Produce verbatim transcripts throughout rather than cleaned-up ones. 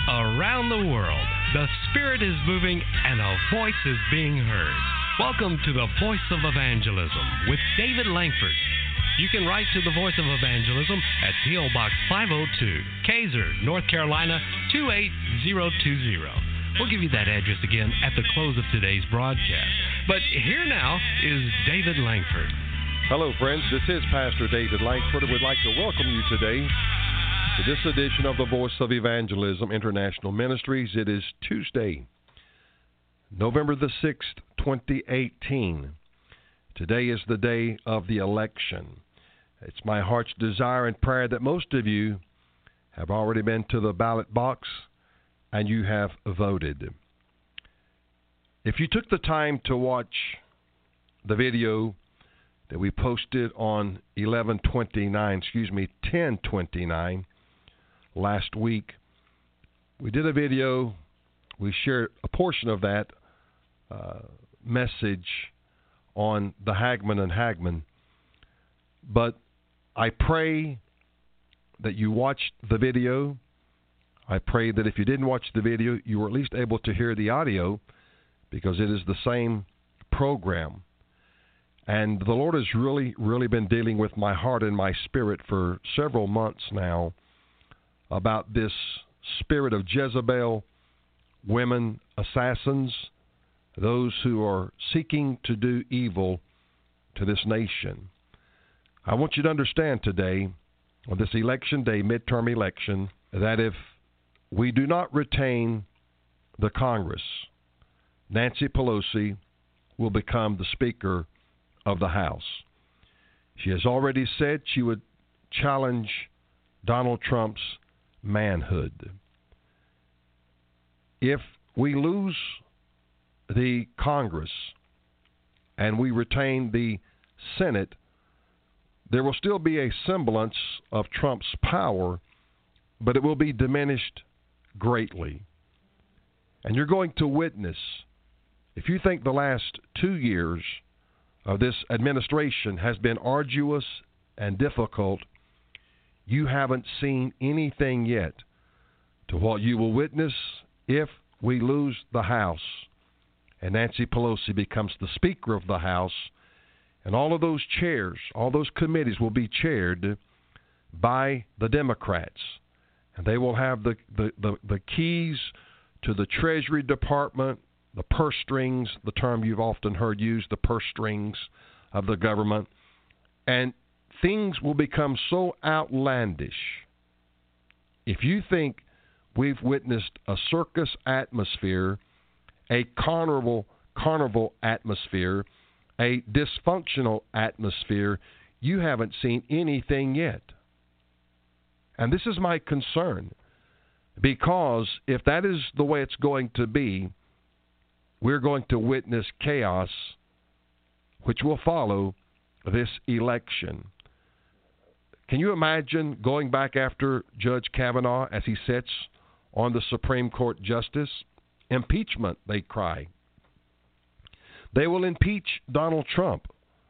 Around the world, the Spirit is moving and a voice is being heard. Welcome to the Voice of Evangelism with David Langford. You can write to the Voice of Evangelism at P O. Box five oh two, Kaiser, North Carolina, two eight zero two zero. We'll give you that address again at the close of today's broadcast. But here now is David Langford. Hello, friends. This is Pastor David Langford, and we'd like to welcome you today to this edition of the Voice of Evangelism International Ministries. It is Tuesday, November the sixth, twenty eighteen. Today is the day of the election. It's my heart's desire and prayer that most of you have already been to the ballot box and you have voted. If you took the time to watch the video that we posted on eleven twenty-nine, excuse me, ten twenty-nine last week, we did a video. We shared a portion of that uh, message on the Hagmann and Hagmann. But I pray that you watched the video. I pray that if you didn't watch the video, you were at least able to hear the audio, because it is the same program. And the Lord has really, really been dealing with my heart and my spirit for several months now about this spirit of Jezebel, women assassins, those who are seeking to do evil to this nation. I want you to understand today, on this election day, midterm election, that if we do not retain the Congress, Nancy Pelosi will become the Speaker of the House. She has already said she would challenge Donald Trump's manhood. If we lose the Congress and we retain the Senate, there will still be a semblance of Trump's power, but it will be diminished greatly. And you're going to witness, if you think the last two years of this administration has been arduous and difficult, you haven't seen anything yet to what you will witness if we lose the House and Nancy Pelosi becomes the Speaker of the House, and all of those chairs, all those committees will be chaired by the Democrats. And they will have the, the, the, the keys to the Treasury Department, the purse strings, the term you've often heard used, the purse strings of the government. And things will become so outlandish. If you think we've witnessed a circus atmosphere, a carnival, carnival atmosphere, a dysfunctional atmosphere, you haven't seen anything yet. And this is my concern, because if that is the way it's going to be, we're going to witness chaos, which will follow this election. Can you imagine going back after Judge Kavanaugh as he sits on the Supreme Court justice? Impeachment, they cry. They will impeach Donald Trump.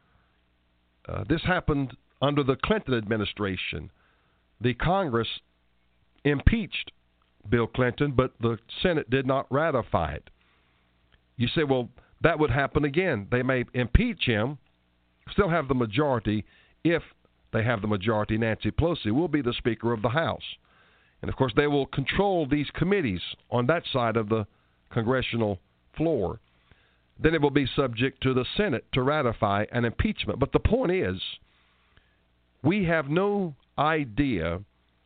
Uh, this happened under the Clinton administration. The Congress impeached Bill Clinton, but the Senate did not ratify it. You say, well, that would happen again. They may impeach him, still have the majority. If they have the majority, Nancy Pelosi will be the Speaker of the House. And, of course, they will control these committees on that side of the congressional floor. Then it will be subject to the Senate to ratify an impeachment. But the point is, we have no idea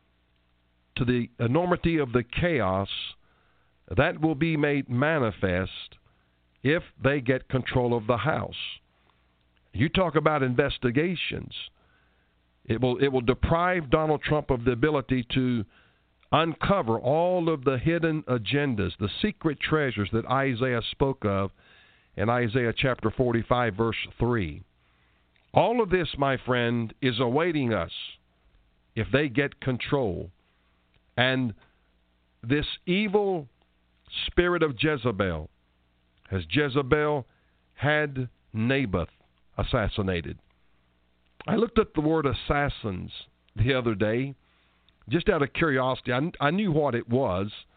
to the enormity of the chaos that will be made manifest if they get control of the House. You talk about investigations. It will it will deprive Donald Trump of the ability to uncover all of the hidden agendas, the secret treasures that Isaiah spoke of in Isaiah chapter forty-five, verse three. All of this, my friend, is awaiting us if they get control. And this evil spirit of Jezebel, as Jezebel had Naboth assassinated. I looked up the word assassins the other day, just out of curiosity. I, I knew what it was.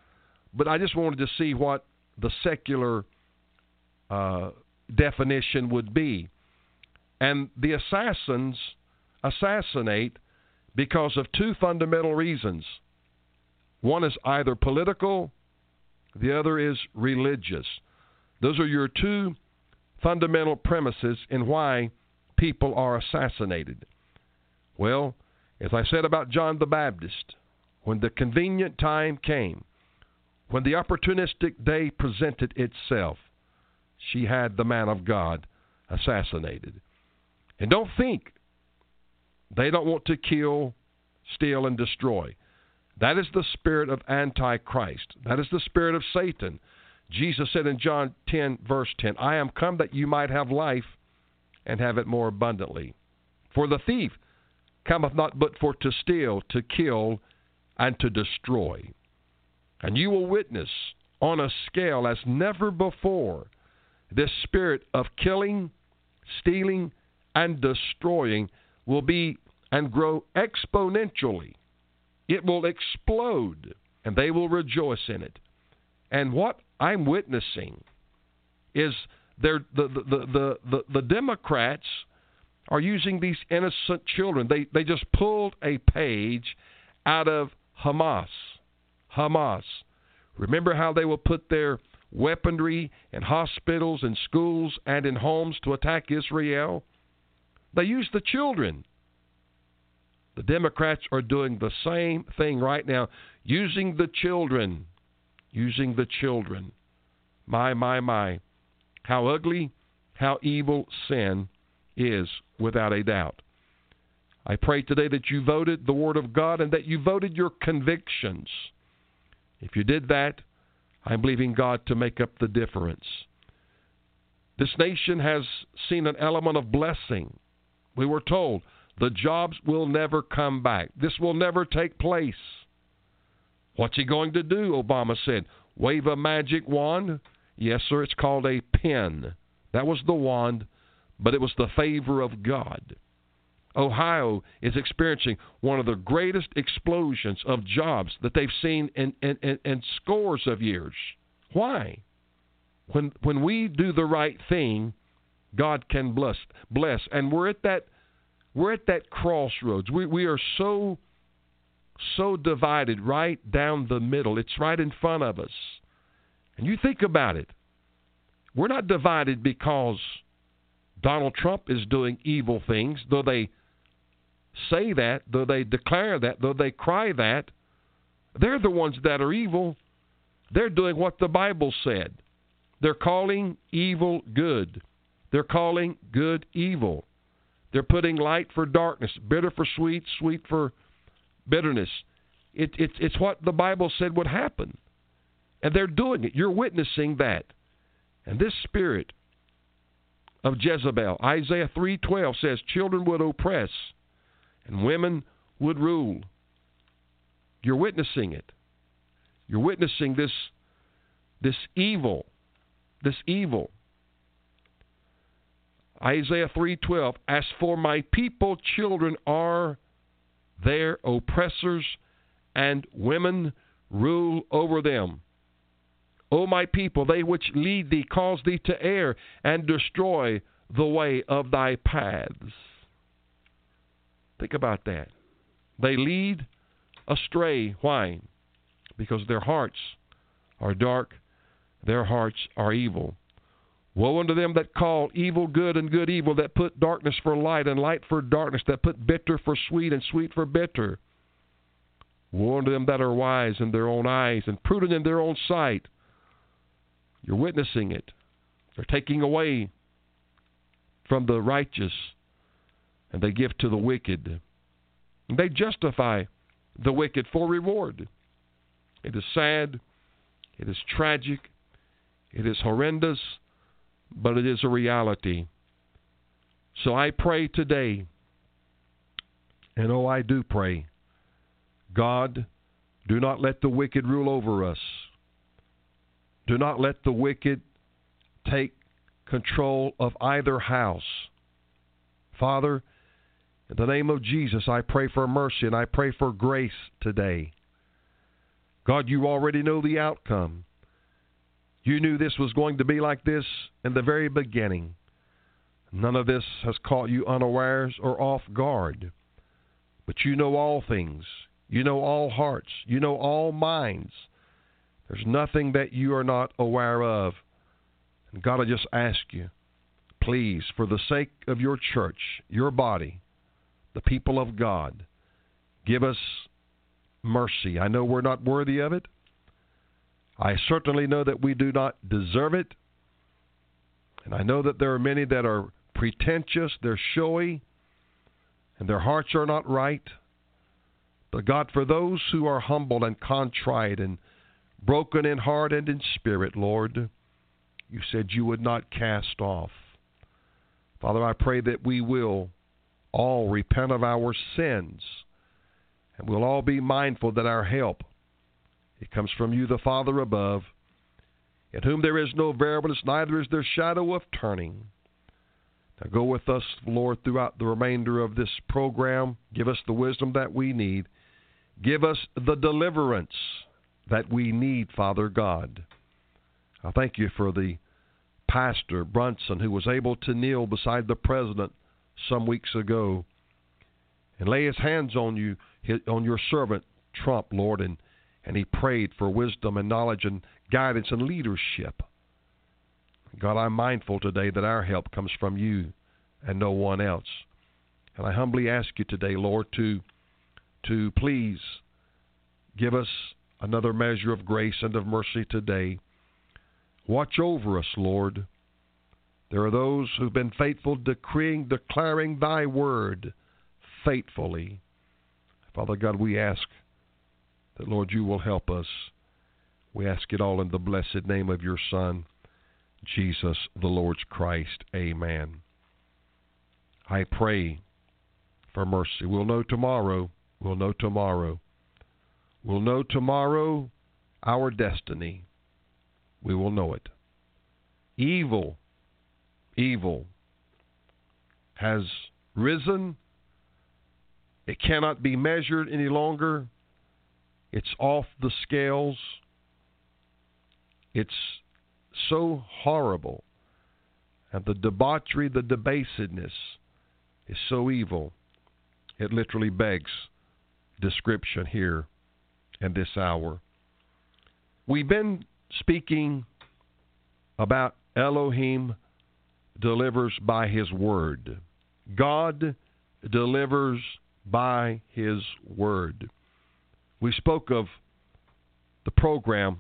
but I just wanted to see what the secular uh, definition would be. And the assassins assassinate because of two fundamental reasons. One is either political, the other is religious. Those are your two fundamental premises in why people are assassinated. Well, as I said about John the Baptist, when the convenient time came, when the opportunistic day presented itself, she had the man of God assassinated. And don't think they don't want to kill, steal, and destroy. That is the spirit of Antichrist. That is the spirit of Satan. Jesus said in John ten, verse ten, I am come that you might have life and have it more abundantly. For the thief cometh not but for to steal, to kill, and to destroy. And you will witness on a scale as never before this spirit of killing, stealing, and destroying will be and grow exponentially. It will explode, and they will rejoice in it. And what I'm witnessing is the, the, the, the, the, the Democrats are using these innocent children. They, they just pulled a page out of Hamas. Hamas. Remember how they will put their weaponry in hospitals and schools and in homes to attack Israel? They use the children. The Democrats are doing the same thing right now, using the children. Using the children. My, my, my. How ugly, how evil sin is, without a doubt. I pray today that you voted the Word of God and that you voted your convictions. If you did that, I'm believing God to make up the difference. This nation has seen an element of blessing. We were told the jobs will never come back. This will never take place. What's he going to do? Obama said. Wave a magic wand? Yes, sir, it's called a pen. That was the wand, but it was the favor of God. Ohio is experiencing one of the greatest explosions of jobs that they've seen in, in, in, in scores of years. Why? When when we do the right thing, God can bless. Bless, and we're at that we're at that crossroads. We we are so so divided right down the middle. It's right in front of us. And you think about it. We're not divided because Donald Trump is doing evil things, though they say that, though they declare that, though they cry that. They're the ones that are evil. They're doing what the Bible said. They're calling evil good. They're calling good evil. They're putting light for darkness, bitter for sweet, sweet for bitterness. It, it, it's what the Bible said would happen. And they're doing it. You're witnessing that. And this spirit of Jezebel, Isaiah three twelve says, children would oppress and women would rule. You're witnessing it. You're witnessing this, this evil. This evil. Isaiah three twelve, as for my people, children are their oppressors, and women rule over them. O my people, they which lead thee cause thee to err, and destroy the way of thy paths. Think about that. They lead astray. Why? Because their hearts are dark, their hearts are evil. Woe unto them that call evil good and good evil, that put darkness for light and light for darkness, that put bitter for sweet and sweet for bitter. Woe unto them that are wise in their own eyes and prudent in their own sight. You're witnessing it. They're taking away from the righteous, and they give to the wicked. And they justify the wicked for reward. It is sad. It is tragic. It is horrendous. But it is a reality. So I pray today, and oh, I do pray, God, do not let the wicked rule over us. Do not let the wicked take control of either house. Father, in the name of Jesus, I pray for mercy and I pray for grace today. God, you already know the outcome. You knew this was going to be like this in the very beginning. None of this has caught you unawares or off guard. But you know all things. You know all hearts. You know all minds. There's nothing that you are not aware of. And God, I just ask you, please, for the sake of your church, your body, the people of God, give us mercy. I know we're not worthy of it. I certainly know that we do not deserve it. And I know that there are many that are pretentious, they're showy, and their hearts are not right. But God, for those who are humble and contrite and broken in heart and in spirit, Lord, you said you would not cast off. Father, I pray that we will all repent of our sins, and we'll all be mindful that our help, it comes from you, the Father above, in whom there is no variableness, neither is there shadow of turning. Now go with us, Lord, throughout the remainder of this program. Give us the wisdom that we need. Give us the deliverance that we need, Father God. I thank you for the pastor, Brunson, who was able to kneel beside the president some weeks ago and lay his hands on you, on your servant, Trump, Lord, and, and he prayed for wisdom and knowledge and guidance and leadership. God, I'm mindful today that our help comes from you and no one else. And I humbly ask you today, Lord, to, to please give us another measure of grace and of mercy today. Watch over us, Lord. There are those who've been faithful, decreeing, declaring thy word faithfully. Father God, we ask that, Lord, you will help us. We ask it all in the blessed name of your Son, Jesus, the Lord Christ. Amen. I pray for mercy. We'll know tomorrow. We'll know tomorrow. We'll know tomorrow our destiny. We will know it. Evil, evil has risen. It cannot be measured any longer. It's off the scales. It's so horrible. And the debauchery, the debasedness is so evil. It literally begs description here in this hour. We've been speaking about Elohim delivers by his word. God delivers by his word. We spoke of the program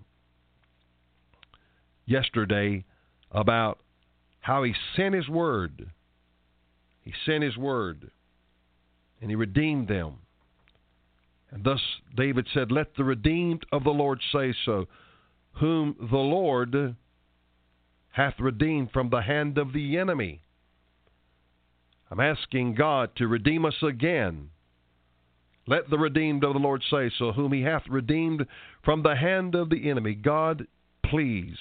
yesterday about how he sent his word. He sent his word, and he redeemed them. And thus David said, let the redeemed of the Lord say so, whom the Lord hath redeemed from the hand of the enemy. I'm asking God to redeem us again. Let the redeemed of the Lord say so, whom he hath redeemed from the hand of the enemy. God, please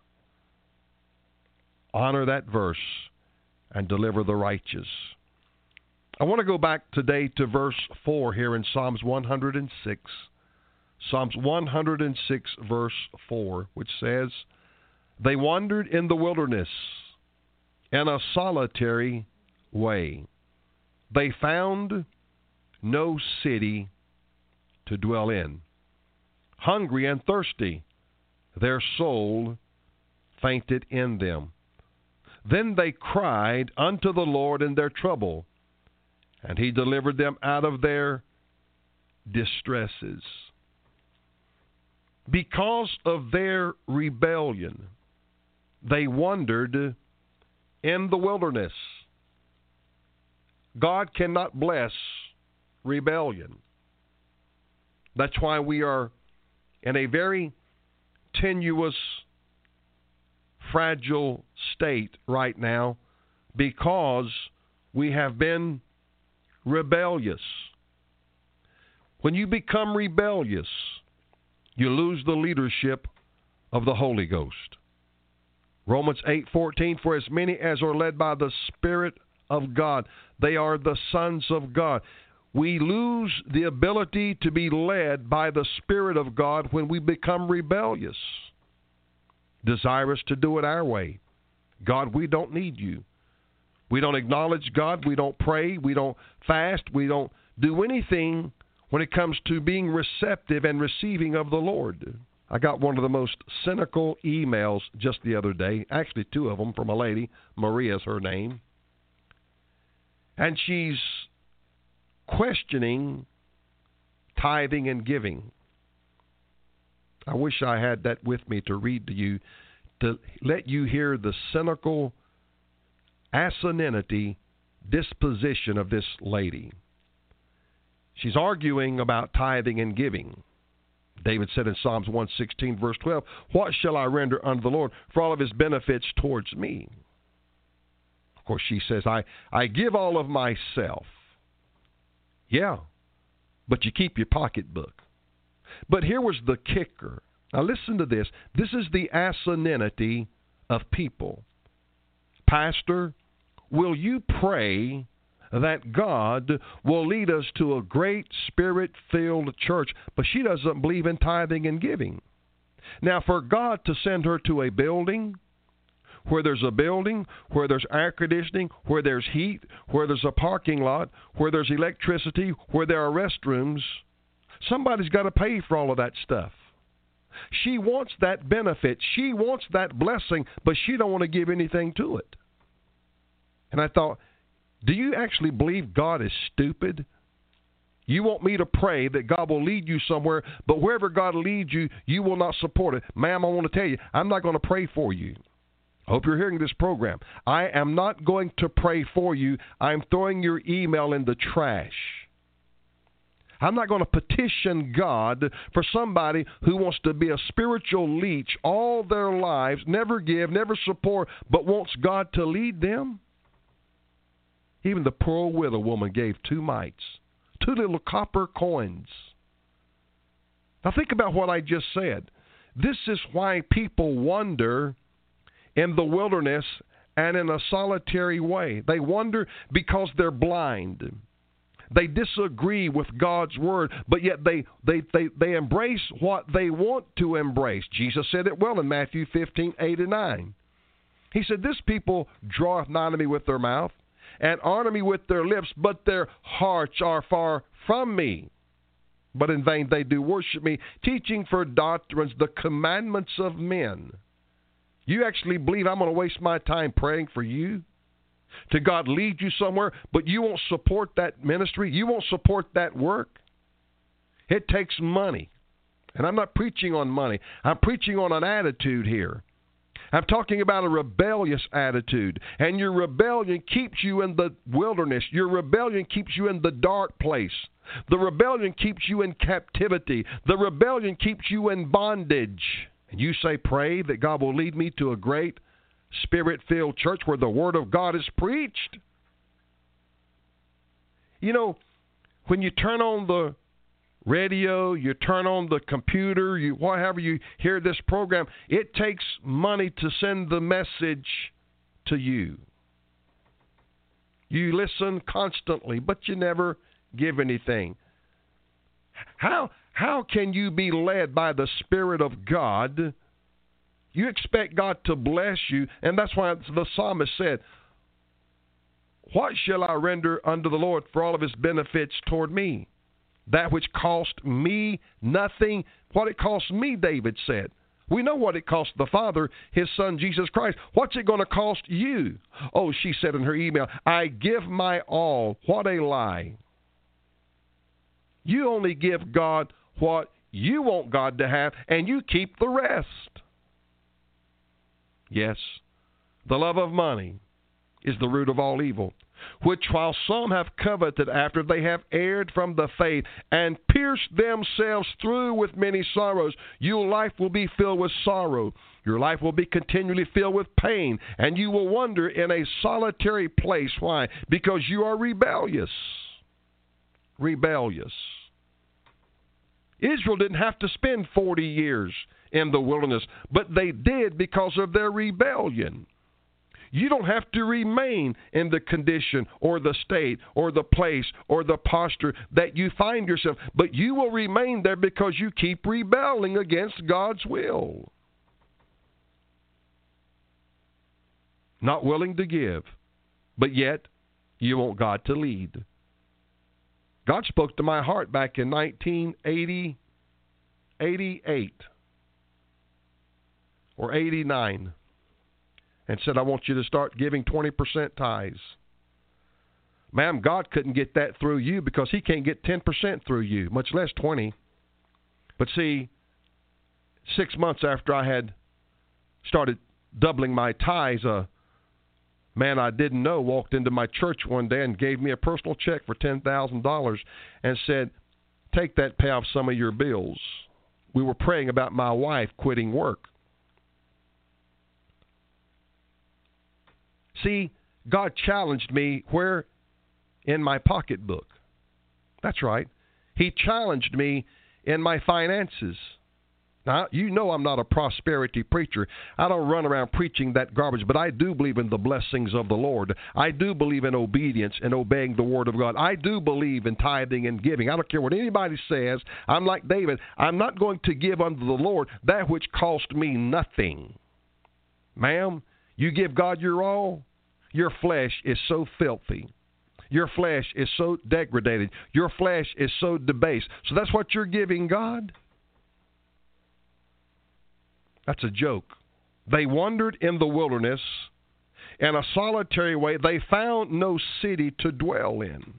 honor that verse and deliver the righteous. I want to go back today to verse four here in Psalms one hundred six. Psalms one hundred six, verse four, which says, they wandered in the wilderness in a solitary way. They found no city to dwell in. Hungry and thirsty, their soul fainted in them. Then they cried unto the Lord in their trouble, and he delivered them out of their distresses. Because of their rebellion, they wandered in the wilderness. God cannot bless rebellion. That's why we are in a very tenuous, fragile state right now, because we have been rebellious. When you become rebellious, you lose the leadership of the Holy Ghost. Romans eight fourteen, for as many as are led by the Spirit of God, they are the sons of God. we lose the ability to be led by the Spirit of God when we become rebellious, desirous to do it our way. God, we don't need you. We don't acknowledge God. We don't pray. We don't fast. We don't do anything when it comes to being receptive and receiving of the Lord. I got one of the most cynical emails just the other day, actually two of them, from a lady. Maria's her name. And she's questioning tithing and giving. I wish I had that with me to read to you, to let you hear the cynical asininity disposition of this lady. She's arguing about tithing and giving. David said in Psalms one sixteen, verse twelve, "What shall I render unto the Lord for all of his benefits towards me?" Of course, she says, I, I give all of myself. Yeah, but you keep your pocketbook. But here was the kicker. Now listen to this. This is the asininity of people. Pastor, will you pray that God will lead us to a great Spirit-filled church? But she doesn't believe in tithing and giving. Now, for God to send her to a building, where there's a building, where there's air conditioning, where there's heat, where there's a parking lot, where there's electricity, where there are restrooms, somebody's got to pay for all of that stuff. She wants that benefit. She wants that blessing, but she don't want to give anything to it. And I thought, do you actually believe God is stupid? You want me to pray that God will lead you somewhere, but wherever God leads you, you will not support it. Ma'am, I want to tell you, I'm not going to pray for you. I hope you're hearing this program. I am not going to pray for you. I'm throwing your email in the trash. I'm not going to petition God for somebody who wants to be a spiritual leech all their lives, never give, never support, but wants God to lead them. Even the poor old widow woman gave two mites, two little copper coins. Now think about what I just said. This is why people wander in the wilderness and in a solitary way. They wander because they're blind. They disagree with God's word, but yet they, they, they, they embrace what they want to embrace. Jesus said it well in Matthew fifteen, eight and nine. He said, "This people draweth nigh to me with their mouth, and honor me with their lips, but their hearts are far from me. But in vain they do worship me, teaching for doctrines the commandments of men." You actually believe I'm going to waste my time praying for you? To God lead you somewhere, but you won't support that ministry? You won't support that work? It takes money. And I'm not preaching on money. I'm preaching on an attitude here. I'm talking about a rebellious attitude. And your rebellion keeps you in the wilderness. Your rebellion keeps you in the dark place. The rebellion keeps you in captivity. The rebellion keeps you in bondage. And you say, pray that God will lead me to a great Spirit-filled church where the Word of God is preached. You know, when you turn on the radio, you turn on the computer, you whatever you hear this program, it takes money to send the message to you. You listen constantly, but you never give anything. How how can you be led by the Spirit of God? You expect God to bless you, and that's why the psalmist said, "What shall I render unto the Lord for all of his benefits toward me? That which cost me nothing." What it cost me, David said. We know what it cost the Father, his Son, Jesus Christ. What's it going to cost you? Oh, she said in her email, "I give my all." What a lie. You only give God what you want God to have, and you keep the rest. Yes, the love of money is the root of all evil, which while some have coveted after, they have erred from the faith and pierced themselves through with many sorrows. Your life will be filled with sorrow. Your life will be continually filled with pain, and you will wander in a solitary place. Why? Because you are rebellious. Rebellious. Israel didn't have to spend forty years in the wilderness, but they did because of their rebellion. You don't have to remain in the condition or the state or the place or the posture that you find yourself, but you will remain there because you keep rebelling against God's will. Not willing to give, but yet you want God to lead. God spoke to my heart back in nineteen eighty, eighty-eight or eighty-nine and said, I want you to start giving twenty percent tithes. Ma'am, God couldn't get that through you because he can't get ten percent through you, much less twenty. But see, six months after I had started doubling my tithes, a man I didn't know walked into my church one day and gave me a personal check for ten thousand dollars and said, take that, pay off some of your bills. We were praying about my wife quitting work. See, God challenged me where? In my pocketbook. That's right. He challenged me in my finances. Now, you know I'm not a prosperity preacher. I don't run around preaching that garbage, but I do believe in the blessings of the Lord. I do believe in obedience and obeying the Word of God. I do believe in tithing and giving. I don't care what anybody says. I'm like David. I'm not going to give unto the Lord that which cost me nothing. Ma'am, you give God your all, your flesh is so filthy. Your flesh is so degraded. Your flesh is so debased. So that's what you're giving God? That's a joke. They wandered in the wilderness in a solitary way. They found no city to dwell in.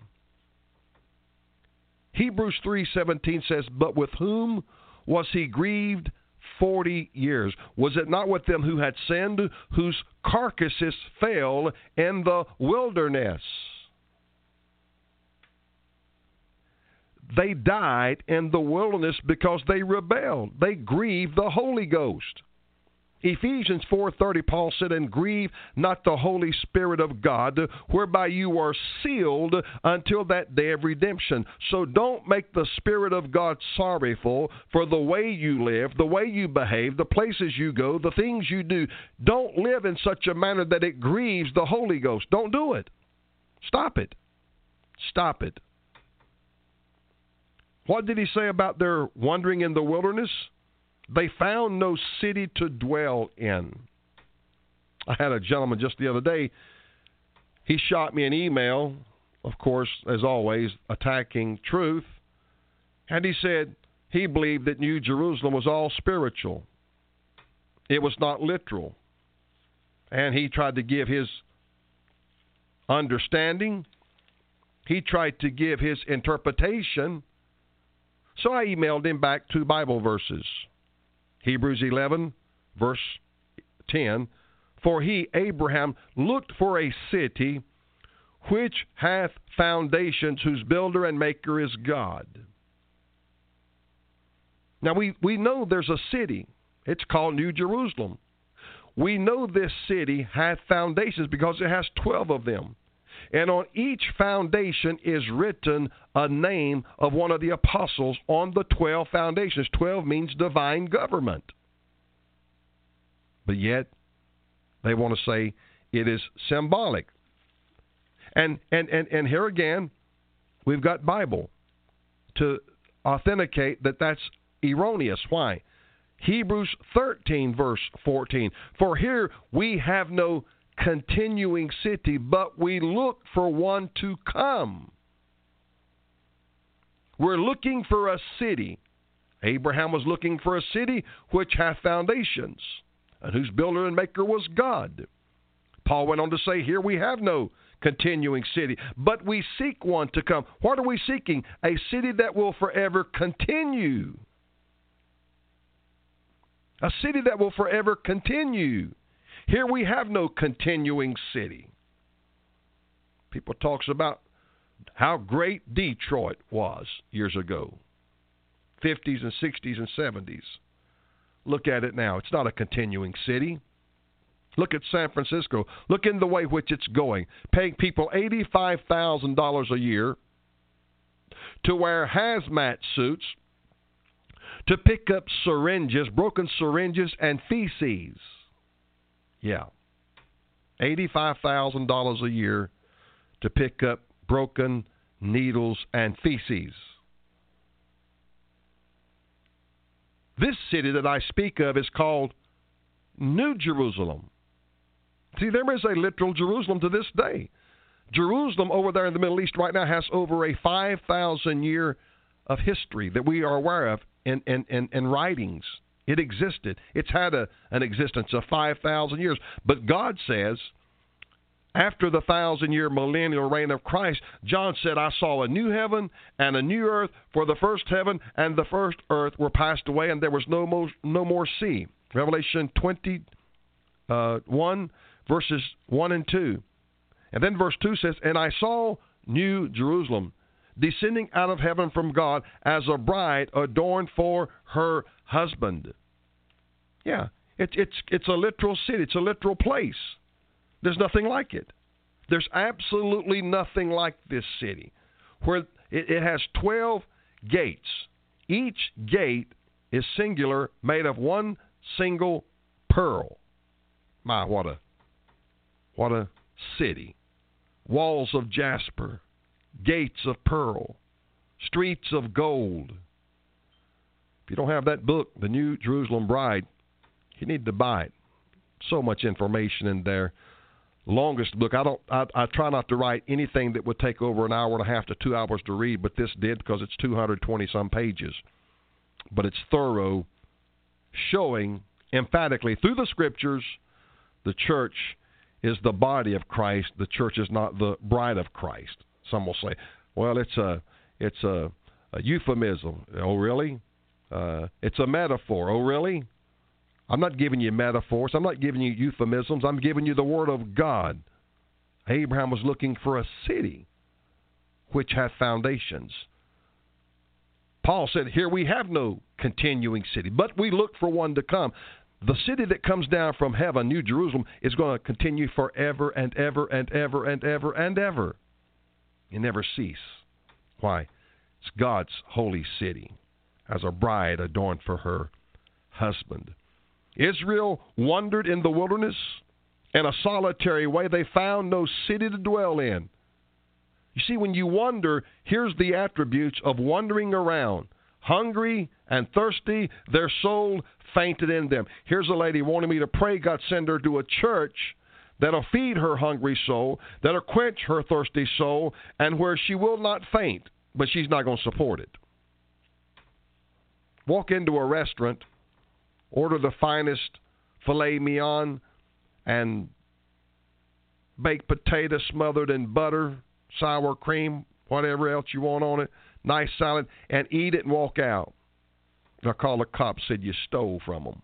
Hebrews three seventeen says, but with whom was he grieved forty years? Was it not with them who had sinned, whose carcasses fell in the wilderness? They died in the wilderness because they rebelled. They grieved the Holy Ghost. Ephesians four thirty, Paul said, and grieve not the Holy Spirit of God, whereby you are sealed until that day of redemption. So don't make the Spirit of God sorrowful for the way you live, the way you behave, the places you go, the things you do. Don't live in such a manner that it grieves the Holy Ghost. Don't do it. Stop it. Stop it. What did he say about their wandering in the wilderness? They found no city to dwell in. I had a gentleman just the other day. He shot me an email, of course, as always, attacking truth. And he said he believed that New Jerusalem was all spiritual. It was not literal. And he tried to give his understanding. He tried to give his interpretation. So I emailed him back two Bible verses. Hebrews eleven, verse ten. For he, Abraham, looked for a city which hath foundations, whose builder and maker is God. Now we, we know there's a city. It's called New Jerusalem. We know this city hath foundations because it has twelve of them. And on each foundation is written a name of one of the apostles on the twelve foundations. Twelve means divine government. But yet, they want to say it is symbolic. And, and, and, and here again, we've got Bible to authenticate that that's erroneous. Why? Hebrews thirteen, verse fourteen. For here we have no continuing city, but we look for one to come. We're looking for a city. Abraham was looking for a city which hath foundations, and whose builder and maker was God. Paul went on to say, here we have no continuing city, but we seek one to come. What are we seeking? A city that will forever continue. A city that will forever continue. Here we have no continuing city. People talks about how great Detroit was years ago, fifties and sixties and seventies. Look at it now. It's not a continuing city. Look at San Francisco. Look in the way which it's going, paying people eighty-five thousand dollars a year to wear hazmat suits, to pick up syringes, broken syringes, and feces. Yeah. eighty-five thousand dollars a year to pick up broken needles and feces. This city that I speak of is called New Jerusalem. See, there is a literal Jerusalem to this day. Jerusalem over there in the Middle East right now has over a five thousand year of history that we are aware of in, in, in, in writings. It existed. It's had a, an existence of five thousand years. But God says, after the thousand-year millennial reign of Christ, John said, I saw a new heaven and a new earth, for the first heaven and the first earth were passed away, and there was no more, no more sea. Revelation twenty-one, verses one and two. And then verse two says, and I saw New Jerusalem descending out of heaven from God as a bride adorned for her husband. Yeah, it, it's it's a literal city. It's a literal place. There's nothing like it. There's absolutely nothing like this city, where it, it has twelve gates. Each gate is singular, made of one single pearl. My, what a what a city. Walls of jasper, gates of pearl, streets of gold. If you don't have that book, The New Jerusalem Bride, you need to buy it. So much information in there. Longest book. I don't. I, I try not to write anything that would take over an hour and a half to two hours to read, but this did because it's two hundred twenty some pages. But it's thorough, showing emphatically through the Scriptures the church is the body of Christ. The church is not the bride of Christ. Some will say, well, it's a it's a, a euphemism. Oh, really? Uh, it's a metaphor. Oh, really? I'm not giving you metaphors. I'm not giving you euphemisms. I'm giving you the Word of God. Abraham was looking for a city which hath foundations. Paul said, here we have no continuing city, but we look for one to come. The city that comes down from heaven, New Jerusalem, is going to continue forever and ever and ever and ever and ever. You never cease. Why? It's God's holy city as a bride adorned for her husband. Israel wandered in the wilderness in a solitary way. They found no city to dwell in. You see, when you wander, here's the attributes of wandering around. Hungry and thirsty, their soul fainted in them. Here's a lady wanting me to pray God send her to a church that'll feed her hungry soul, that'll quench her thirsty soul, and where she will not faint, but she's not going to support it. Walk into a restaurant, order the finest filet mignon and baked potato smothered in butter, sour cream, whatever else you want on it, nice salad, and eat it and walk out. They'll call the cops, said you stole from them.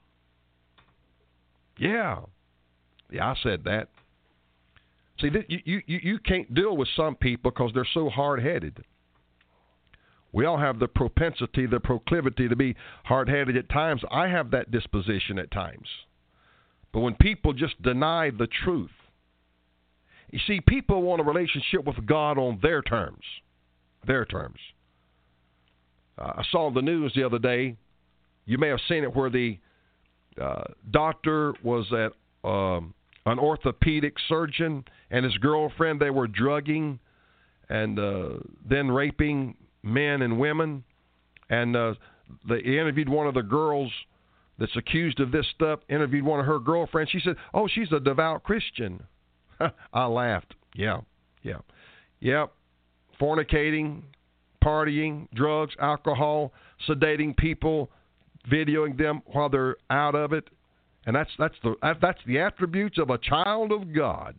Yeah. Yeah, I said that. See, you, you, you can't deal with some people because they're so hard-headed. We all have the propensity, the proclivity to be hard-headed at times. I have that disposition at times. But when people just deny the truth, you see, people want a relationship with God on their terms. Their terms. Uh, I saw the news the other day. You may have seen it where the uh, doctor was at um, an orthopedic surgeon and his girlfriend, they were drugging and uh, then raping men and women. And uh, they interviewed one of the girls that's accused of this stuff, interviewed one of her girlfriends. She said, oh, she's a devout Christian. I laughed. Yeah, yeah. Yeah, fornicating, partying, drugs, alcohol, sedating people, videoing them while they're out of it. And that's that's the that's the attributes of a child of God.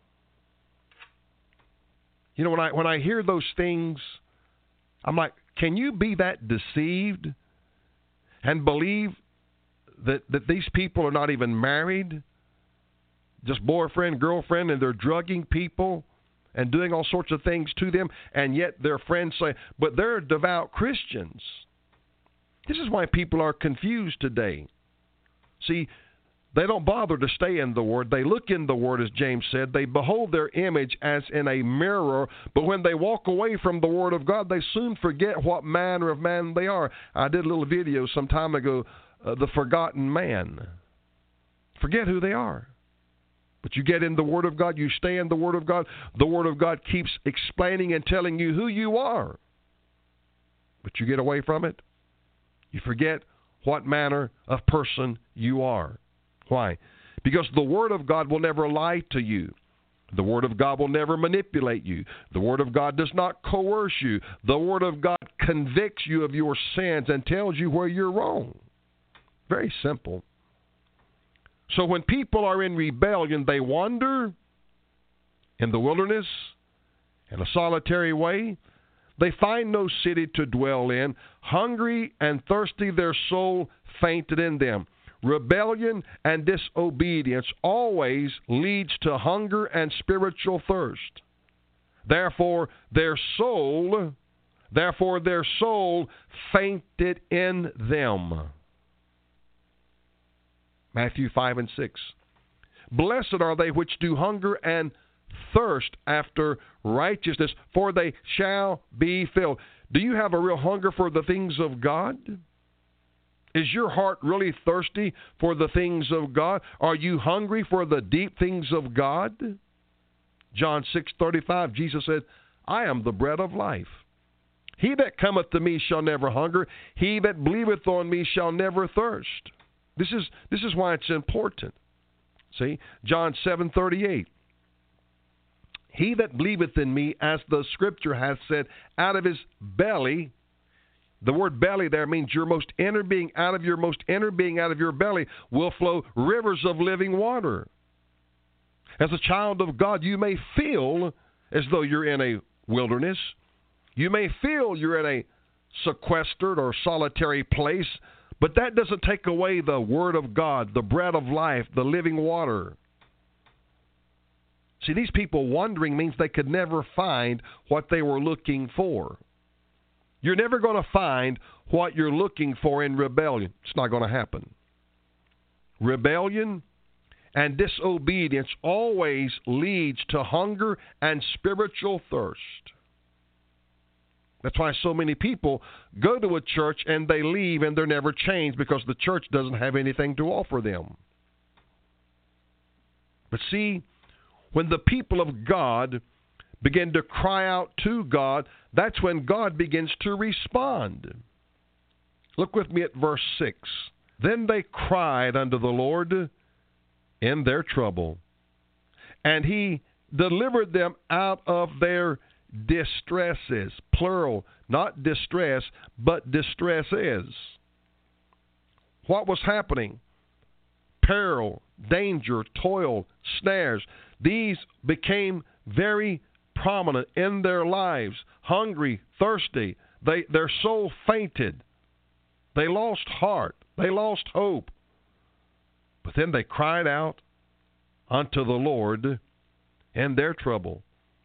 You know, when I when I hear those things, I'm like, can you be that deceived and believe that that these people are not even married? Just boyfriend, girlfriend, and they're drugging people and doing all sorts of things to them, and yet their friends say, but they're devout Christians. This is why people are confused today. See, they don't bother to stay in the Word. They look in the Word, as James said. They behold their image as in a mirror, but when they walk away from the Word of God, they soon forget what manner of man they are. I did a little video some time ago, uh, The Forgotten Man. Forget who they are. But you get in the Word of God, you stay in the Word of God, the Word of God keeps explaining and telling you who you are. But you get away from it, you forget what manner of person you are. Why? Because the Word of God will never lie to you. The Word of God will never manipulate you. The Word of God does not coerce you. The Word of God convicts you of your sins and tells you where you're wrong. Very simple. So when people are in rebellion, they wander in the wilderness in a solitary way. They find no city to dwell in. Hungry and thirsty, their soul fainted in them. Rebellion and disobedience always leads to hunger and spiritual thirst. Therefore, their soul, therefore their soul fainted in them. Matthew five and six. Blessed are they which do hunger and thirst after righteousness, for they shall be filled. Do you have a real hunger for the things of God? Is your heart really thirsty for the things of God? Are you hungry for the deep things of God? John six thirty-five, Jesus said, I am the bread of life. He that cometh to me shall never hunger. He that believeth on me shall never thirst. This is, this is why it's important. See, John seven thirty-eight. He that believeth in me, as the Scripture hath said, out of his belly, the word belly there means your most inner being, out of your most inner being, out of your belly, will flow rivers of living water. As a child of God, you may feel as though you're in a wilderness. You may feel you're in a sequestered or solitary place, but that doesn't take away the Word of God, the bread of life, the living water. See, these people wandering means they could never find what they were looking for. You're never going to find what you're looking for in rebellion. It's not going to happen. Rebellion and disobedience always leads to hunger and spiritual thirst. That's why so many people go to a church and they leave and they're never changed, because the church doesn't have anything to offer them. But see, when the people of God begin to cry out to God, that's when God begins to respond. Look with me at verse six. Then they cried unto the Lord in their trouble, and he delivered them out of their distresses. Plural, not distress, but distresses. What was happening? Peril, danger, toil, snares. These became very prominent in their lives. Hungry, thirsty. They, their soul fainted. They lost heart. They lost hope. But then they cried out unto the Lord in their trouble.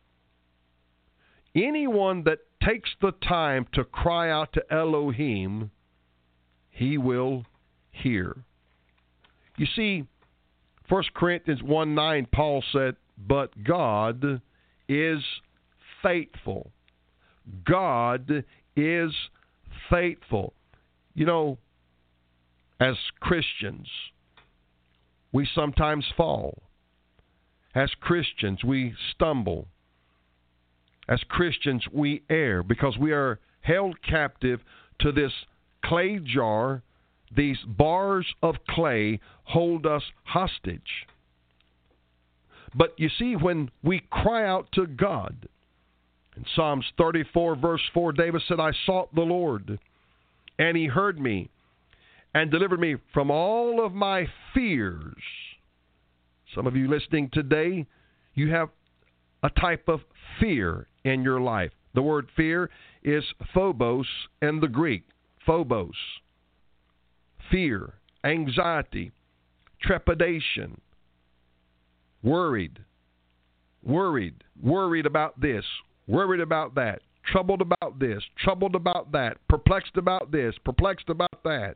Anyone that takes the time to cry out to Elohim, he will hear. You see, First Corinthians one nine, Paul said, but God is faithful. God is faithful. You know, as Christians, we sometimes fall. As Christians, we stumble. As Christians, we err because we are held captive to this clay jar. These bars of clay hold us hostage. But you see, when we cry out to God, in Psalms thirty-four, verse four, David said, I sought the Lord, and he heard me, and delivered me from all of my fears. Some of you listening today, you have a type of fear in your life. The word fear is phobos in the Greek. Phobos. Fear, anxiety, trepidation, worried, worried, worried about this, worried about that, troubled about this, troubled about that, perplexed about this, perplexed about that.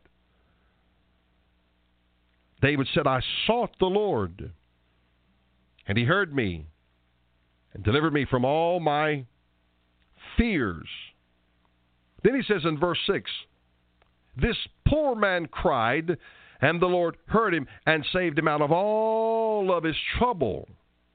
David said, I sought the Lord, and he heard me and delivered me from all my fears. Then he says in verse six, this poor man cried, And the Lord heard him and saved him out of all of his trouble.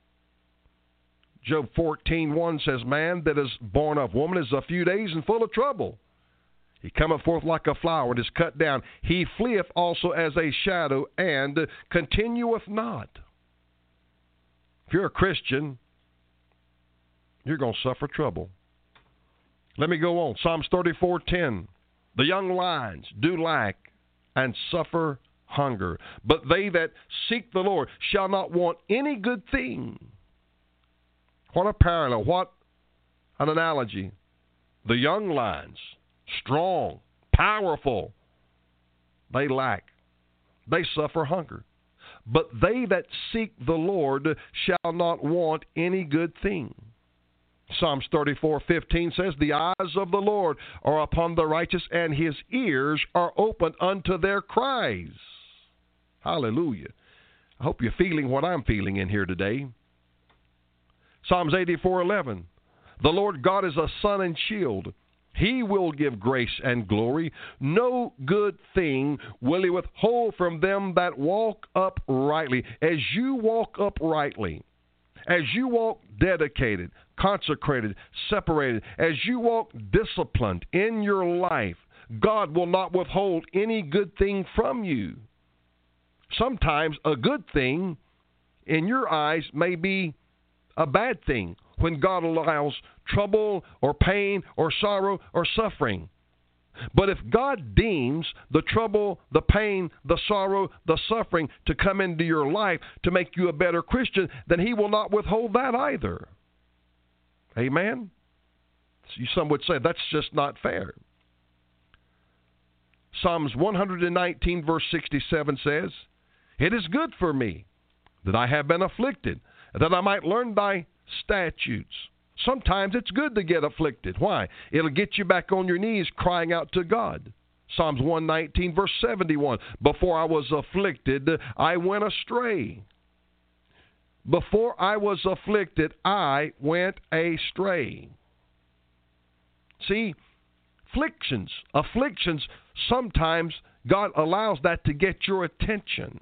Job fourteen one says, man that is born of woman is a few days and full of trouble. He cometh forth like a flower and is cut down. He fleeth also as a shadow and continueth not. If you're a Christian, you're going to suffer trouble. Let me go on. Psalms thirty-four ten. The young lions do lack and suffer hunger, but they that seek the Lord shall not want any good thing. What a parallel, what an analogy. The young lions, strong, powerful, they lack, they suffer hunger. But they that seek the Lord shall not want any good thing. Psalms thirty-four fifteen says, the eyes of the Lord are upon the righteous, and his ears are open unto their cries. Hallelujah. I hope you're feeling what I'm feeling in here today. Psalms eighty-four eleven, the Lord God is a sun and shield. He will give grace and glory. No good thing will he withhold from them that walk uprightly. As you walk uprightly, as you walk dedicated, consecrated, separated, as you walk disciplined in your life, God will not withhold any good thing from you. Sometimes a good thing in your eyes may be a bad thing when God allows trouble or pain or sorrow or suffering. But if God deems the trouble, the pain, the sorrow, the suffering to come into your life to make you a better Christian, then he will not withhold that either. Amen? Some would say that's just not fair. Psalms one nineteen verse sixty-seven says, it is good for me that I have been afflicted, that I might learn thy statutes. Sometimes it's good to get afflicted. Why? It'll get you back on your knees crying out to God. Psalms one nineteen verse seventy-one, before I was afflicted, I went astray. Before I was afflicted, I went astray. See, afflictions, afflictions, sometimes God allows that to get your attention.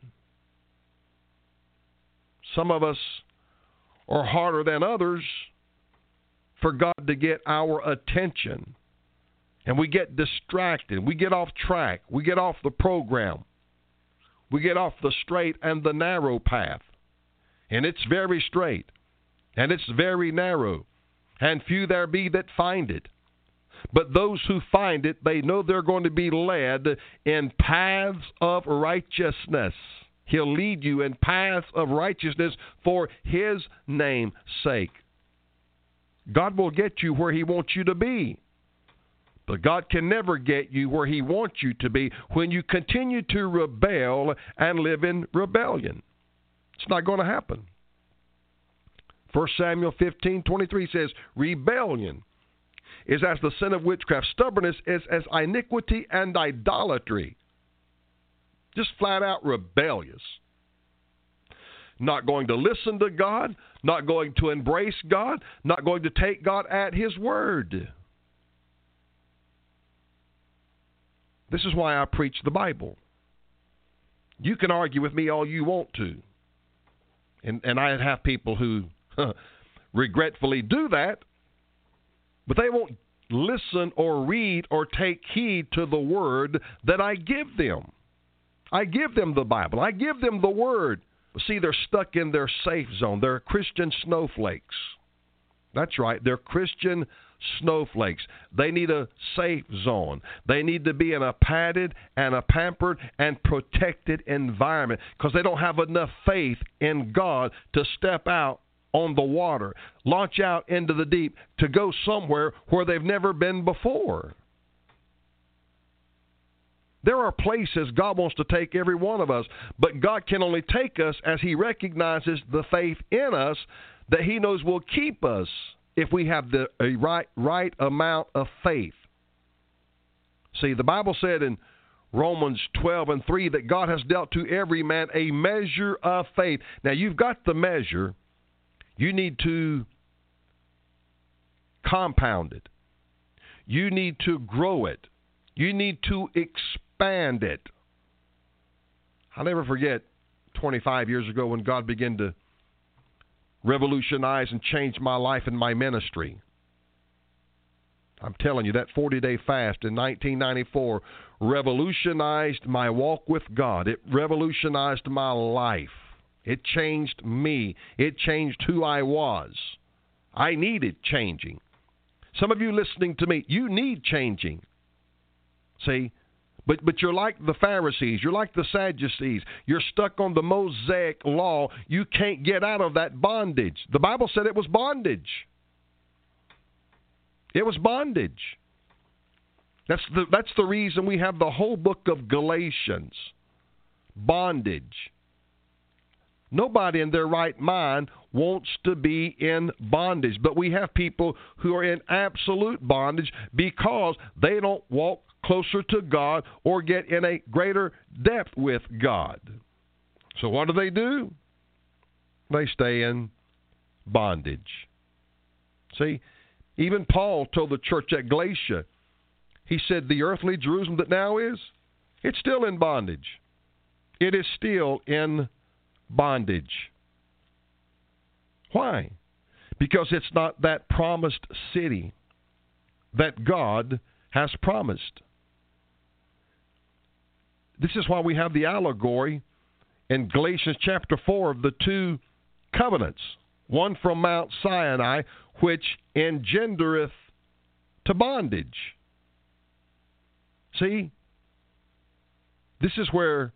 Some of us are harder than others for God to get our attention. And we get distracted. We get off track. We get off the program. We get off the straight and the narrow path. And it's very straight. And it's very narrow. And few there be that find it. But those who find it, they know they're going to be led in paths of righteousness. He'll lead you in paths of righteousness for his name's sake. God will get you where he wants you to be. But God can never get you where he wants you to be when you continue to rebel and live in rebellion. It's not going to happen. First Samuel fifteen twenty-three says, rebellion is as the sin of witchcraft. Stubbornness is as iniquity and idolatry. Just flat out rebellious. Not going to listen to God, not going to embrace God, not going to take God at his word. This is why I preach the Bible. You can argue with me all you want to. And, and I have people who huh, regretfully do that, but they won't listen or read or take heed to the word that I give them. I give them the Bible. I give them the word. But see, they're stuck in their safe zone. They're Christian snowflakes. That's right. They're Christian snowflakes. They need a safe zone. They need to be in a padded and a pampered and protected environment because they don't have enough faith in God to step out on the water, launch out into the deep, to go somewhere where they've never been before. There are places God wants to take every one of us, but God can only take us as he recognizes the faith in us that he knows will keep us if we have the a right, right amount of faith. See, the Bible said in Romans twelve and three that God has dealt to every man a measure of faith. Now, you've got the measure. You need to compound it. You need to grow it. You need to expand it. I'll never forget twenty-five years ago when God began to revolutionize and change my life and my ministry. I'm telling you, that forty-day fast in nineteen ninety-four revolutionized my walk with God. It revolutionized my life. It changed me. It changed who I was. I needed changing. Some of you listening to me, you need changing. See? But but you're like the Pharisees. You're like the Sadducees. You're stuck on the Mosaic law. You can't get out of that bondage. The Bible said it was bondage. It was bondage. That's the, that's the reason we have the whole book of Galatians. Bondage. Nobody in their right mind wants to be in bondage. But we have people who are in absolute bondage because they don't walk closer to God or get in a greater depth with God. So what do they do? They stay in bondage. See, even Paul told the church at Galatia, he said, the earthly Jerusalem that now is, it's still in bondage. It is still in bondage. Why? Because it's not that promised city that God has promised. This is why we have the allegory in Galatians chapter four of the two covenants. One from Mount Sinai, which engendereth to bondage. See, this is where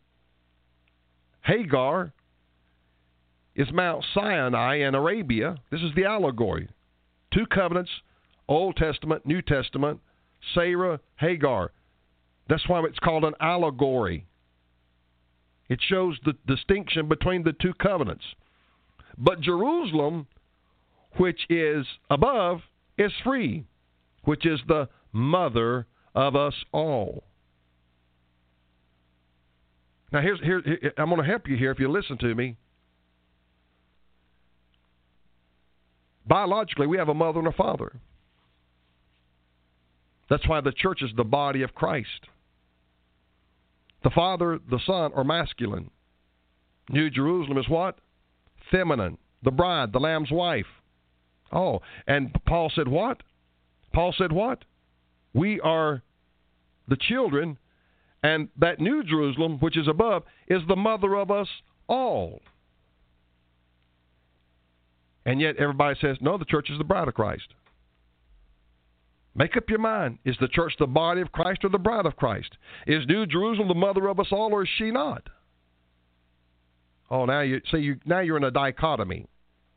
Hagar is Mount Sinai in Arabia. This is the allegory. Two covenants, Old Testament, New Testament, Sarah, Hagar. That's why it's called an allegory. It shows the distinction between the two covenants. But Jerusalem, which is above, is free, which is the mother of us all. Now, here's here. I'm going to help you here if you listen to me. Biologically, we have a mother and a father. That's why the church is the body of Christ. The Father, the Son are masculine. New Jerusalem is what? Feminine. The bride, the Lamb's wife. Oh, and Paul said what? Paul said what? We are the children, and that New Jerusalem, which is above, is the mother of us all. And yet everybody says, no, the church is the bride of Christ. Make up your mind. Is the church the body of Christ or the bride of Christ? Is New Jerusalem the mother of us all, or is she not? Oh, now you see, you now you're in a dichotomy.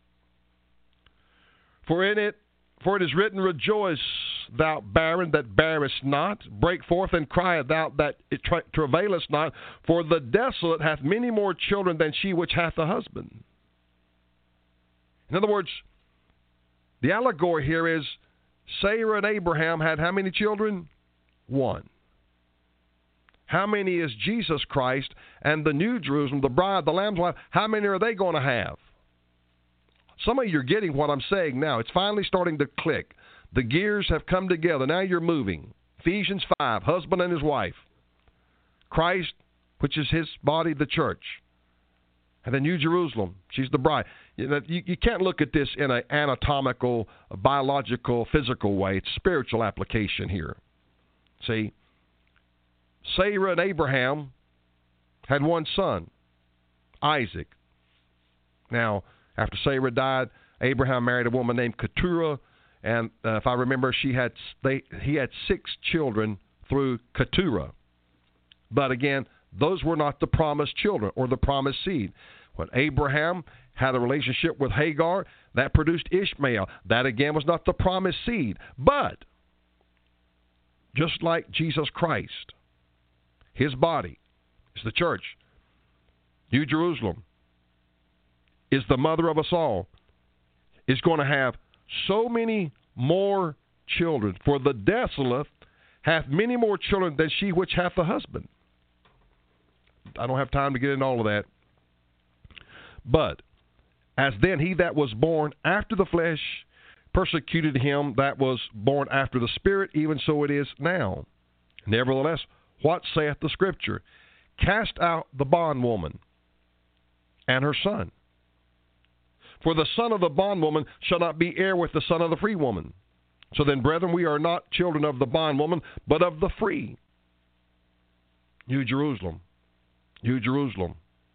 For in it, for it is written, rejoice, thou barren that bearest not, break forth and cry, thou that it tra- travailest not, for the desolate hath many more children than she which hath a husband. In other words, the allegory here is Sarah and Abraham had how many children? One. How many is Jesus Christ and the New Jerusalem, the bride, the Lamb's wife, how many are they going to have? Some of you are getting what I'm saying now. It's finally starting to click. The gears have come together. Now you're moving. Ephesians five, husband and his wife. Christ, which is his body, the church. And the New Jerusalem, she's the bride. You know, you, you can't look at this in an anatomical, biological, physical way. It's spiritual application here. See, Sarah and Abraham had one son, Isaac. Now, after Sarah died, Abraham married a woman named Keturah, and uh, if I remember, she had they he had six children through Keturah. But again, those were not the promised children or the promised seed. When Abraham had a relationship with Hagar, that produced Ishmael. That again was not the promised seed. But just like Jesus Christ, his body is the church. New Jerusalem is the mother of us all, is going to have so many more children. For the desolate hath many more children than she which hath a husband. I don't have time to get into all of that. But as then he that was born after the flesh persecuted him that was born after the Spirit, even so it is now. Nevertheless, what saith the Scripture? cast out the bondwoman and her son. For the son of the bondwoman shall not be heir with the son of the free woman. So then, brethren, we are not children of the bondwoman, but of the free. New Jerusalem, New Jerusalem.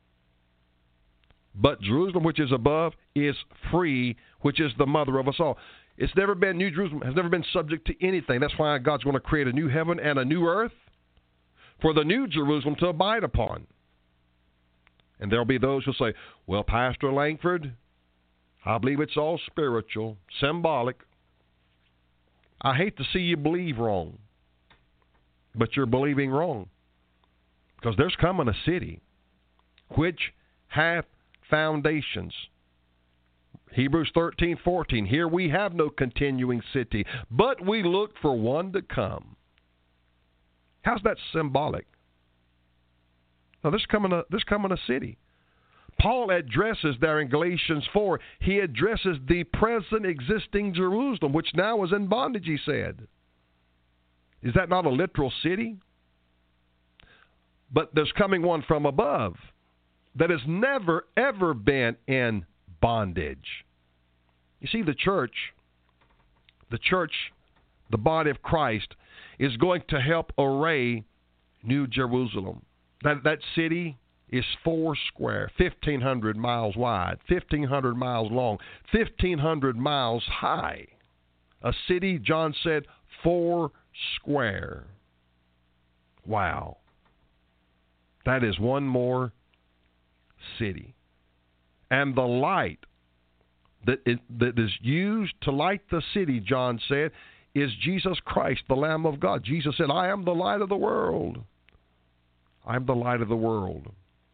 But Jerusalem, which is above, is free, which is the mother of us all. It's never been, New Jerusalem has never been subject to anything. That's why God's going to create a new heaven and a new earth for the New Jerusalem to abide upon. And there'll be those who say, well, Pastor Langford, I believe it's all spiritual, symbolic. I hate to see you believe wrong, but you're believing wrong. Because there's coming a city which hath foundations. Hebrews thirteen fourteen, here we have no continuing city, but we look for one to come. How's that symbolic? Now, there's coming a, there's coming a city. Paul addresses there in Galatians four, he addresses the present existing Jerusalem, which now is in bondage, he said. Is that not a literal city? But there's coming one from above that has never, ever been in bondage. You see, the church, the church, the body of Christ, is going to help array New Jerusalem. That, that city is four square, fifteen hundred miles wide, fifteen hundred miles long, fifteen hundred miles high. A city, John said, four square. Wow. That is one more city. And the light that, it, that is used to light the city, John said, is Jesus Christ, the Lamb of God. Jesus said, I am the light of the world. I am the light of the world.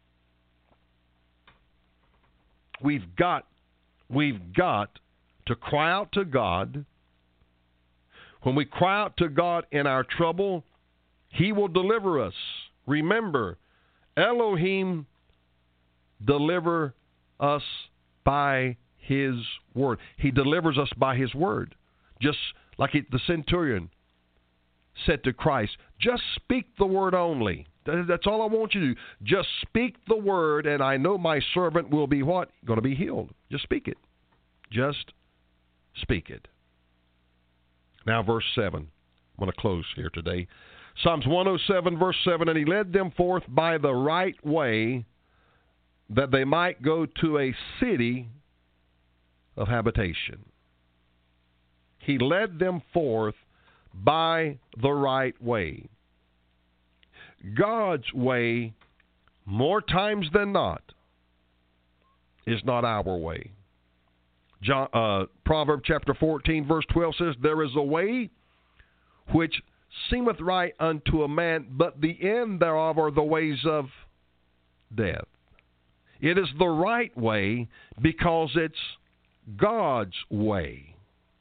We've got, we've got to cry out to God. When we cry out to God in our trouble, He will deliver us. Remember, Elohim deliver us by His word. He delivers us by His word. Just like it, the centurion said to Christ, just speak the word only. That's all I want you to do. Just speak the word, and I know my servant will be what? Going to be healed. Just speak it. Just speak it. Now, verse seven. I'm going to close here today. Psalms one oh seven, verse seven, and he led them forth by the right way, that they might go to a city of habitation. He led them forth by the right way. God's way, more times than not, is not our way. John, uh, Proverbs chapter fourteen, verse twelve says, there is a way which seemeth right unto a man, but the end thereof are the ways of death. It is the right way because it's God's way.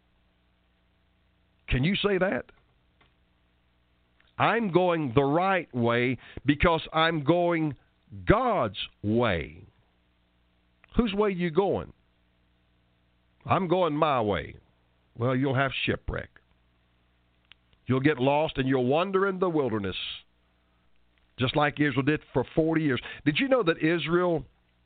Can you say that? I'm going the right way because I'm going God's way. Whose way are you going? I'm going my way. Well, you'll have shipwreck. You'll get lost and you'll wander in the wilderness, just like Israel did for forty years. Did you know that Israel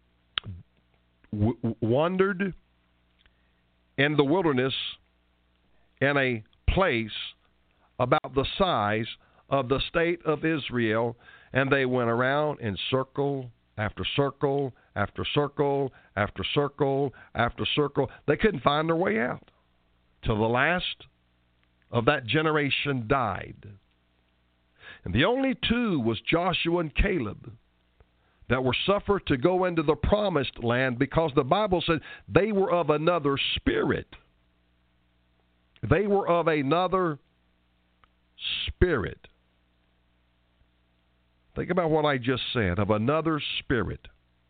w- wandered in the wilderness in a place about the size of the state of Israel, and they went around in circle after circle after circle after circle after circle. They couldn't find their way out till the last of that generation died. And the only two was Joshua and Caleb that were suffered to go into the promised land because the Bible said they were of another spirit. They were of another spirit. Think about what I just said, of another spirit.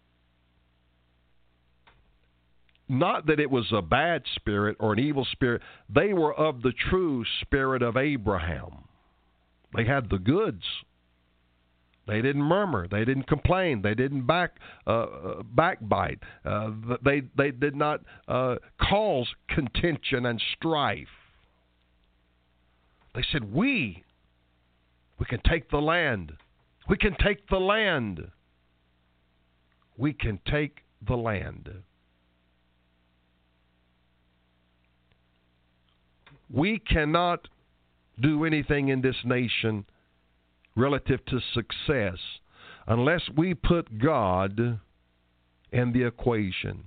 Not that it was a bad spirit or an evil spirit. They were of the true spirit of Abraham. They had the goods. They didn't murmur. They didn't complain. They didn't back uh, backbite. Uh, they they did not uh, cause contention and strife. They said, we, we can take the land. We can take the land. We can take the land. We cannot do anything in this nation relative to success unless we put God in the equation.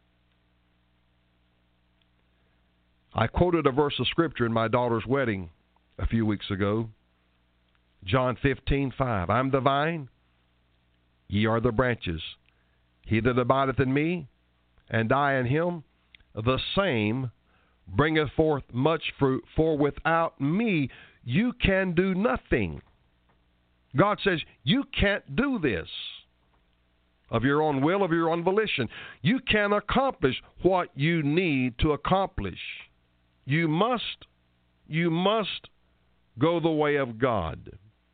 I quoted a verse of Scripture in my daughter's wedding a few weeks ago. John fifteen five. I'm the vine, ye are the branches. He that abideth in me, and I in him, the same bringeth forth much fruit, for without me you can do nothing. God says you can't do this of your own will, of your own volition. You can accomplish what you need to accomplish. You must, you must go the way of God.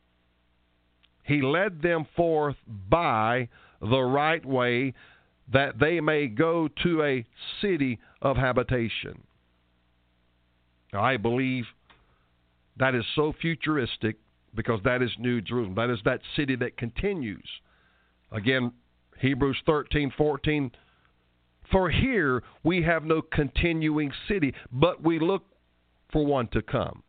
He led them forth by the right way, that they may go to a city of habitation. Now, I believe that is so futuristic, because that is New Jerusalem. That is that city that continues. Again, Hebrews thirteen fourteen. For here we have no continuing city, but we look for one to come.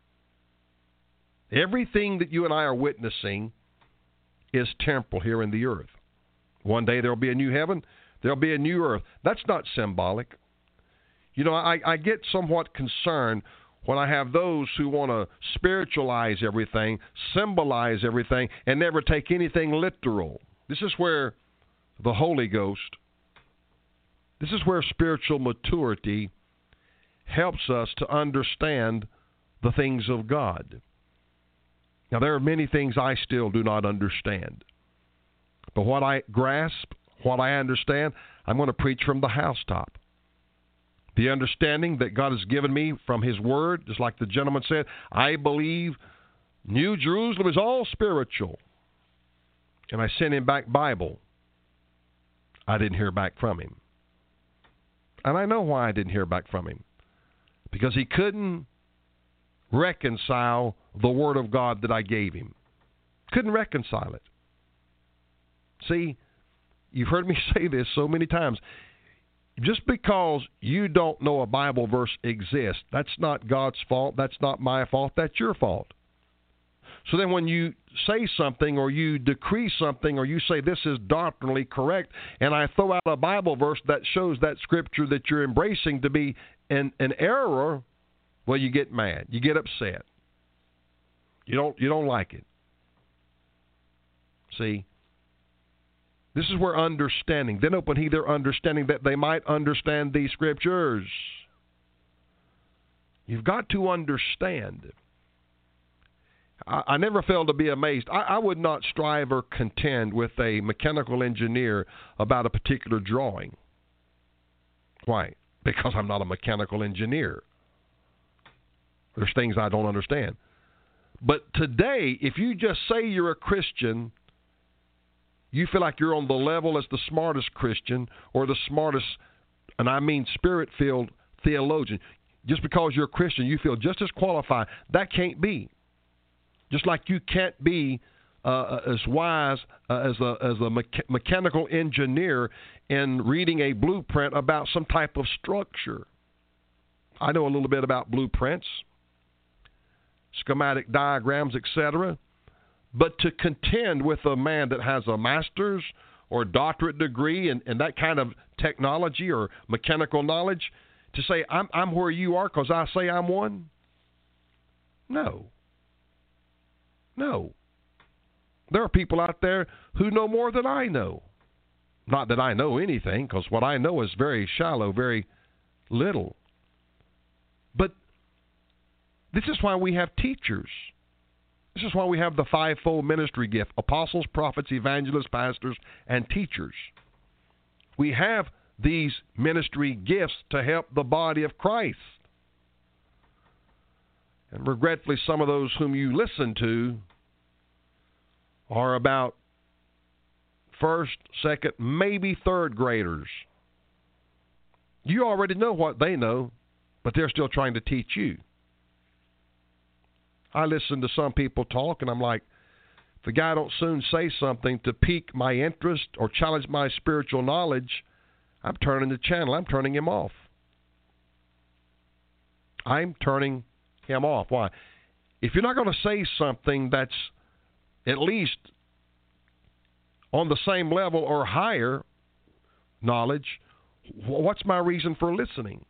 Everything that you and I are witnessing is temporal here in the earth. One day there will be a new heaven, there will be a new earth. That's not symbolic. You know, I, I get somewhat concerned when I have those who want to spiritualize everything, symbolize everything, and never take anything literal. This is where the Holy Ghost, this is where spiritual maturity helps us to understand the things of God. Now, there are many things I still do not understand. But what I grasp, what I understand, I'm going to preach from the housetop. The understanding that God has given me from His Word, just like the gentleman said, I believe New Jerusalem is all spiritual. And I sent him back Bible. I didn't hear back from him. And I know why I didn't hear back from him. Because he couldn't reconcile the Word of God that I gave him. Couldn't reconcile it. See, you've heard me say this so many times. Just because you don't know a Bible verse exists, that's not God's fault, that's not my fault, that's your fault. So then when you say something or you decree something or you say this is doctrinally correct, and I throw out a Bible verse that shows that Scripture that you're embracing to be an, an error, well, you get mad. You get upset. You don't, you don't like it. See? This is where understanding. Then open he their understanding that they might understand these Scriptures. You've got to understand. I, I never fail to be amazed. I, I would not strive or contend with a mechanical engineer about a particular drawing. Why? Because I'm not a mechanical engineer. There's things I don't understand. But today, if you just say you're a Christian, you feel like you're on the level as the smartest Christian or the smartest, and I mean spirit-filled theologian. Just because you're a Christian, you feel just as qualified. That can't be. Just like you can't be uh, as wise uh, as a, as a mecha- mechanical engineer in reading a blueprint about some type of structure. I know a little bit about blueprints, schematic diagrams, et cetera. But to contend with a man that has a master's or doctorate degree and, and that kind of technology or mechanical knowledge, to say, I'm, I'm where you are because I say I'm one? No. No. There are people out there who know more than I know. Not that I know anything, because what I know is very shallow, very little. But this is why we have teachers. This is why we have the fivefold ministry gift: apostles, prophets, evangelists, pastors, and teachers. We have these ministry gifts to help the body of Christ. And regretfully, some of those whom you listen to are about first, second, maybe third graders. You already know what they know, but they're still trying to teach you. I listen to some people talk, and I'm like, If the guy don't soon say something to pique my interest or challenge my spiritual knowledge, I'm turning the channel. I'm turning him off. I'm turning him off. Why? If you're not going to say something that's at least on the same level or higher knowledge, what's my reason for listening?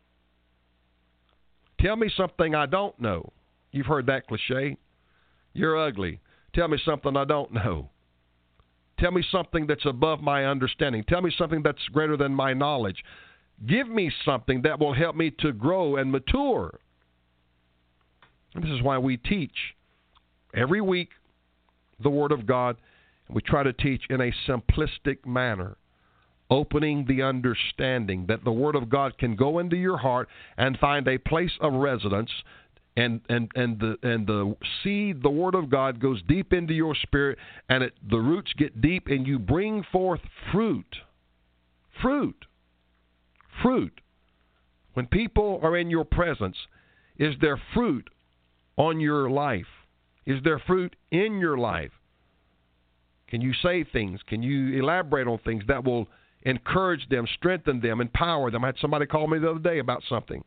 Tell me something I don't know. You've heard that cliche. You're ugly. Tell me something I don't know. Tell me something that's above my understanding. Tell me something that's greater than my knowledge. Give me something that will help me to grow and mature. And this is why we teach every week the Word of God. We try to teach in a simplistic manner, opening the understanding that the Word of God can go into your heart and find a place of residence, and and and the and the seed, the Word of God, goes deep into your spirit, and it, the roots get deep, and you bring forth fruit. Fruit. Fruit. When people are in your presence, is there fruit on your life? Is there fruit in your life? Can you say things? Can you elaborate on things that will encourage them, strengthen them, empower them? I had somebody call me the other day about something.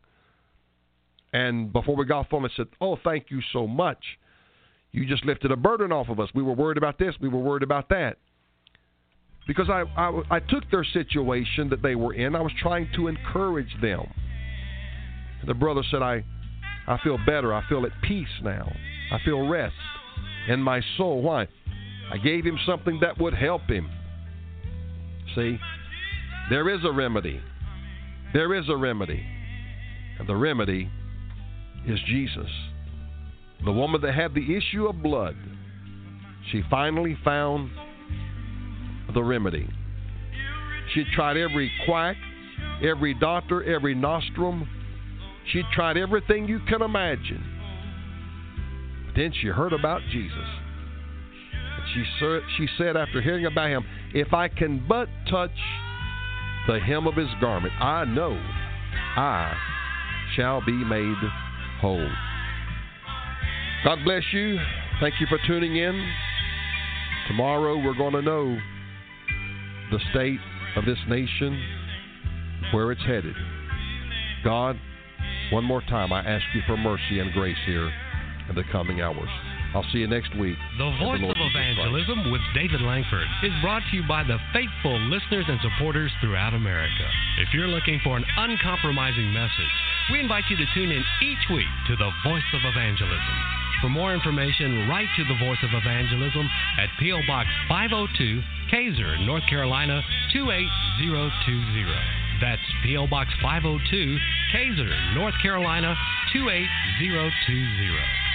And before we got off the phone, I said, oh, thank you so much. You just lifted a burden off of us. We were worried about this. We were worried about that. Because I, I, I took their situation that they were in. I was trying to encourage them. And the brother said, I, I feel better. I feel at peace now. I feel rest in my soul. Why? I gave him something that would help him. See, there is a remedy. There is a remedy. And the remedy is Jesus. The woman that had the issue of blood, she finally found the remedy. She tried every quack, every doctor, every nostrum. She tried everything you can imagine. But then she heard about Jesus. She she said, after hearing about him, if I can but touch the hem of his garment, I know I shall be made whole. God bless you. Thank you for tuning in. Tomorrow we're going to know the state of this nation, where it's headed. God, one more time, I ask you for mercy and grace here in the coming hours. I'll see you next week. The Voice of Evangelism with David Langford is brought to you by the faithful listeners and supporters throughout America. If you're looking for an uncompromising message, we invite you to tune in each week to the Voice of Evangelism. For more information, write to the Voice of Evangelism at P O. Box five oh two, Kaiser, North Carolina two eight zero two zero. That's P O. Box five oh two, Kaiser, North Carolina two eight zero two zero.